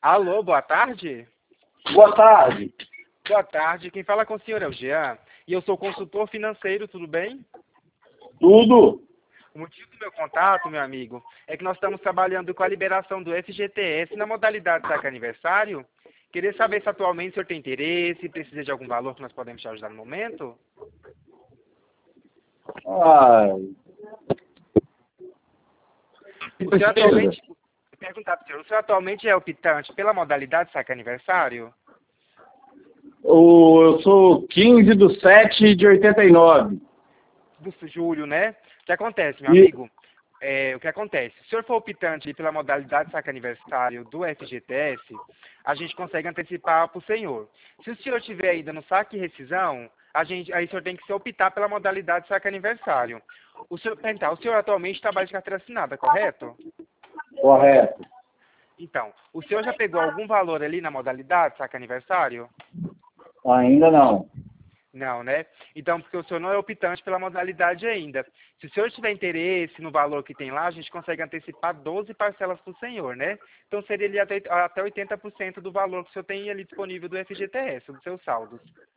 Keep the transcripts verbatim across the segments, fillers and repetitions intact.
Alô, boa tarde? Boa tarde. Boa tarde, quem fala com o senhor é o Jean, e eu sou consultor financeiro, tudo bem? Tudo? O motivo do meu contato, meu amigo, é que nós estamos trabalhando com a liberação do F G T S na modalidade saque aniversário. Queria saber se atualmente o senhor tem interesse, precisa de algum valor que nós podemos te ajudar no momento? Ah, O senhor atualmente, vou perguntar para o senhor, o senhor atualmente é optante pela modalidade saque aniversário? o, eu sou quinze do sete de oitenta e nove. Do julho, né? O que acontece, meu E- amigo? É, o que acontece? Se o senhor for optante pela modalidade saque aniversário do F G T S, a gente consegue antecipar para o senhor. Se o senhor tiver ainda no saque e rescisão, a gente, aí o senhor tem que se optar pela modalidade saque aniversário. O senhor, perguntar, o senhor atualmente trabalha de carteira assinada, correto? Correto. Então, o senhor já pegou algum valor ali na modalidade saque aniversário? Ainda não. Não, né? Então, porque o senhor não é optante pela modalidade ainda. Se o senhor tiver interesse no valor que tem lá, a gente consegue antecipar doze parcelas para o senhor, né? Então, seria ali até, até oitenta por cento do valor que o senhor tem ali disponível do F G T S, dos seus saldos.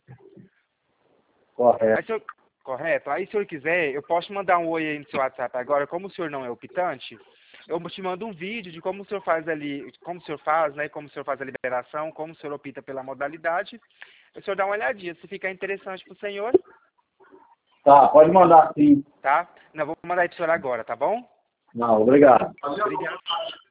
Aí, Correto. senhor, correto? Aí, se o senhor quiser, eu posso mandar um oi aí no seu WhatsApp agora. Como o senhor não é optante, eu te mando um vídeo de como o senhor faz ali, como o senhor faz, né? Como o senhor faz a liberação, como o senhor opta pela modalidade. O senhor dá uma olhadinha, se ficar interessante para o senhor, Tá, pode mandar sim. tá? Não, vou mandar aí pro senhor agora, tá bom? Não, obrigado. Obrigado.